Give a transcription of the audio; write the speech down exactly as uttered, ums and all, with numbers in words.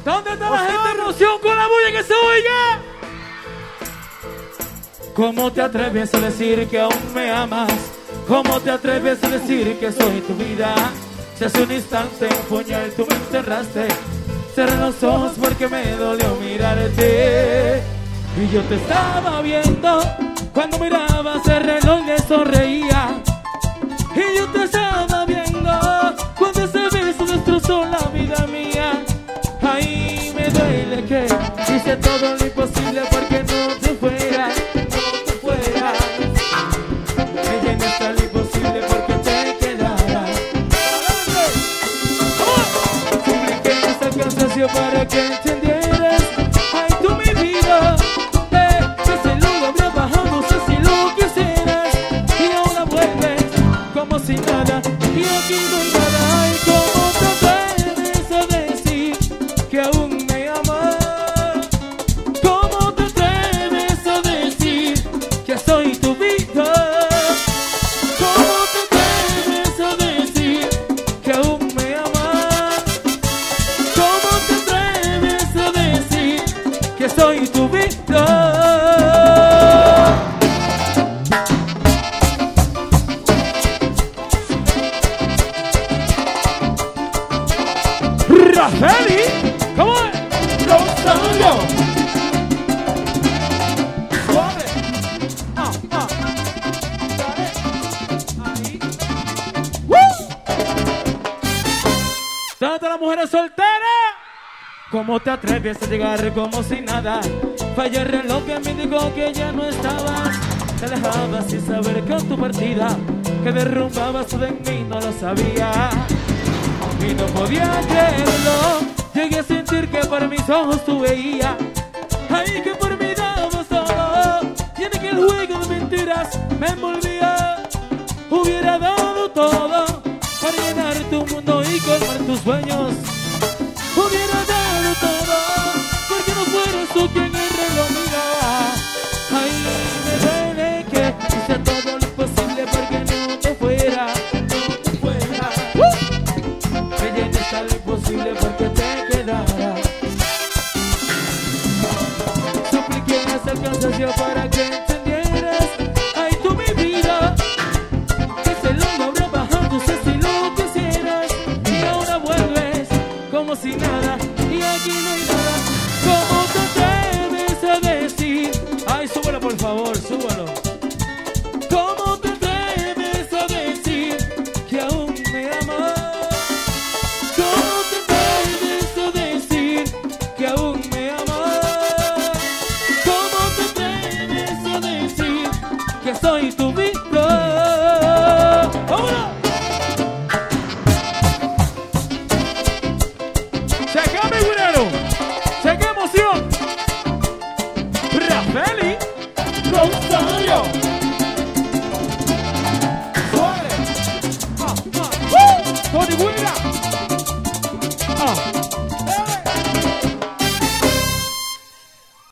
¿Dónde está la gente de emoción con la bulla que se oiga? ¿Cómo te atreves a decir que aún me amas? ¿Cómo te atreves a decir que soy tu vida? Si hace un instante un puñal tú me enterraste, cerré los ojos porque me dolió mirarte. Y yo te estaba viendo, cuando mirabas el reloj le sonreía. Y yo te estaba viendo, cuando ese beso destrozó la vida mía. Ay, me duele que hice todo lo imposible porque no te fuera, no te fuera. Ella no está lo imposible porque te quedara. Supliqué esta canción para que entendieras. Ay, tú mi vida, eh, que se lo habría bajado, no sé si lo quisieras. Y ahora vuelves como si nada, y aquí no hay nada. Ay, ¿cómo te atreves a decir que aún me amas? ¿Cómo te atreves a decir que soy tu vida? ¿Cómo te atreves a decir que aún me amas? ¿Cómo te atreves a decir que soy tu vida? Rafeli, ¿cómo es? Rosario. Suave. Ah, ah. Dale. Ahí. ¡Woo! ¿Dónde están las mujeres solteras? ¿Cómo te atreves a llegar como si nada? Falló el reloj que me dijo que ya no estabas. Te alejabas sin saber que en tu partida que derrumbabas todo en mí, no lo sabía. Y no podía creerlo. Llegué a sentir que por mis ojos tú veías. Ay, que por mí dabas todo. Y en aquel juego de mentiras me envolvía. Hubiera dado todo para llenar tu mundo y colmar tus sueños. Hubiera dado todo porque no fueras tú quien el reloj miraba. Ay, me duele que hice todo lo imposible porque no te fuera, no te fuera. ¡Uh! Ella no está lo imposible porque te quedara. Supliqué esa canción para que entendieras. Ay, tú mi vida, que se lo habrá bajado, no sé si lo quisieras. Y ahora vuelves como si nada, y aquí no hay nada. ¿Cómo te atreves a decir? Ay, súbalo por favor, súbalo. ¿Cómo te atreves a decir que aún me amas? ¿Cómo te atreves a decir que aún me amas? ¿Cómo te atreves a decir que soy tu vida? ¡Vámonos! ¡Checa mi güero! ¡Checa emoción! ¡Rafeli! ¡Rosario! ¡Suave! ¡Ah, ah! ¡Uh! ¡Tony Buena!